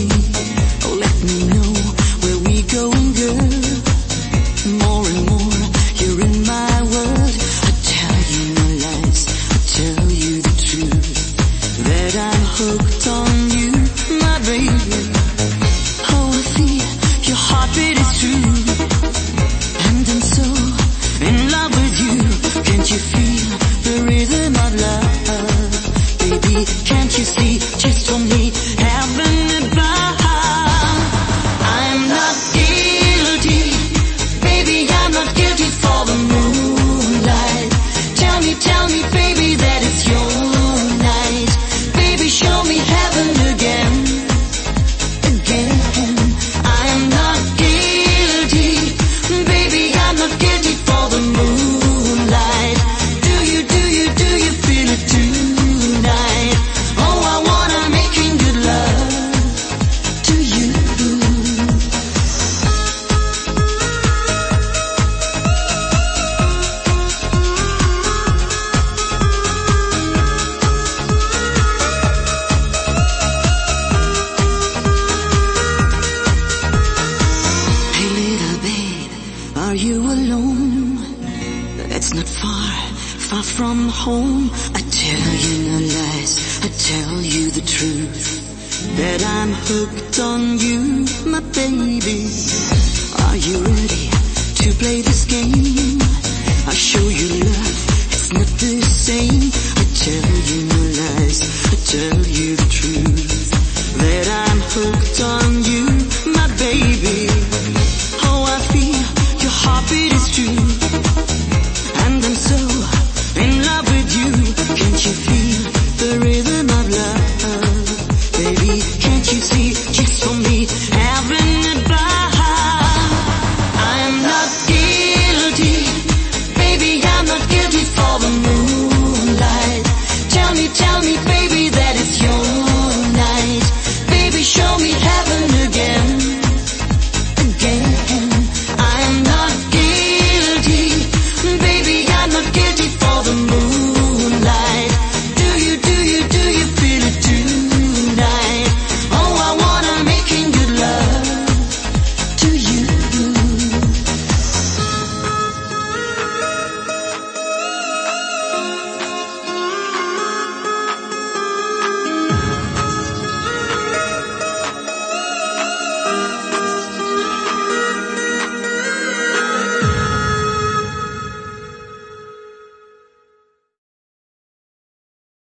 Oh, let me know where we going, girl. More and more, you're in my world. I tell you no lies, I tell you the truth, that I'm hooked on you, my baby. Oh, I feel your heartbeat is true, and I'm so in love with you. Can't you feel the rhythm of love? Baby, can't you see just for me, heaven above? I'm not guilty, baby, I'm not guilty for the moonlight. Tell me, baby, that it's your night. Baby, show me heaven again. I'm not guilty, baby, I'm not guilty for the moonlight. Do you feel it tonight? Oh, I wanna making good love to you. Hey little babe, are you alone? It's not far from home. I tell you no lies, I tell you the truth, that I'm hooked on you, my baby. Are you ready to play this game? I'll show you love, it's not the same. I tell you no lies, I tell you the truth, that I'm hooked on